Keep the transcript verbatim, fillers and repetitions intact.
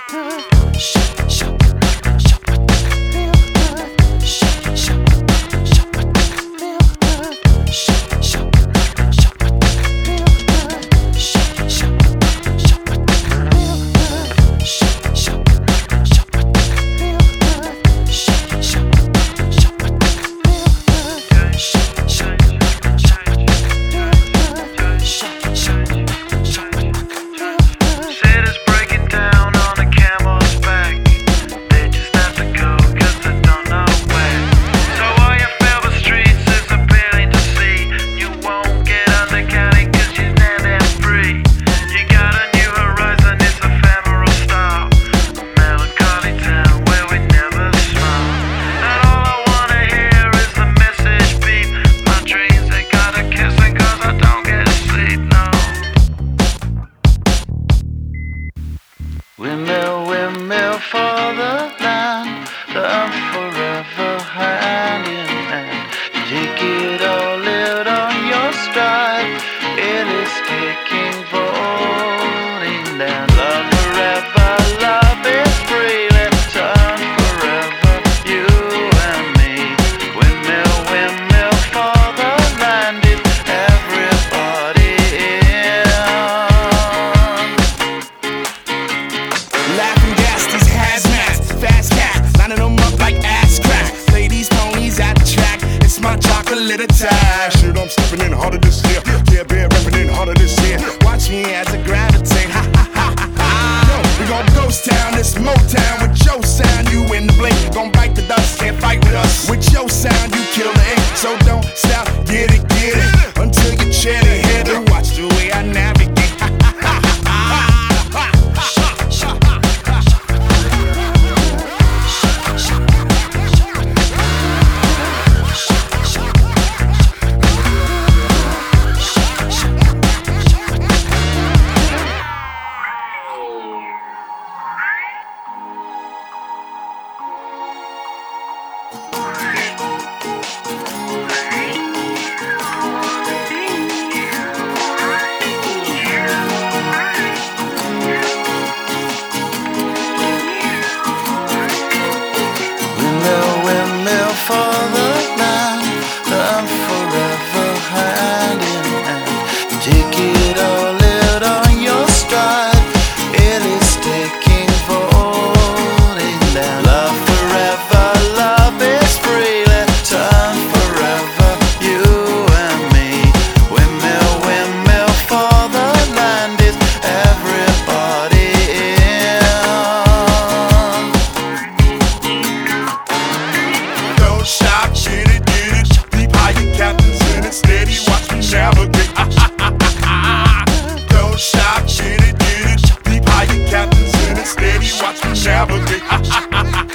Windmill, windmill for the land, I'm forever hand in hand. Take it all, live on your stride. It is taking, falling down. Love forever, love is free. Let's turn forever, you and me. Windmill, windmill for the land, is everybody in. Laughing gas, these hazmats, fast cats, lining them up like ass crack. Play these ponies at the track, it's my chocolate attack. Shit, I'm stepping in harder this year. Yeah, bear rapping in harder this year. Watch me as I gravitate, ha ha ha ha ha. Yo, we gon' ghost town, this Motown. With your sound, you in the blink, gon' bite the dust, can't fight with us. With your sound, you kill the ink, so don't stop, get it, get it, until you chat it, hit it. Watch the way I navigate, ha ha ha ha ha. Windmill, windmill for the land, I'm forever hand in hand. Take it all, live on your stride. It is taking, falling down. Love forever, love is free. Let's turn forever, you and me. Windmill, windmill for the land, is everybody in. Don't stop, get it, get it. Deep higher captains in it, steady, watch me navigate. Don't stop, get it, get it. Deep higher captains in it, steady, watch me navigate.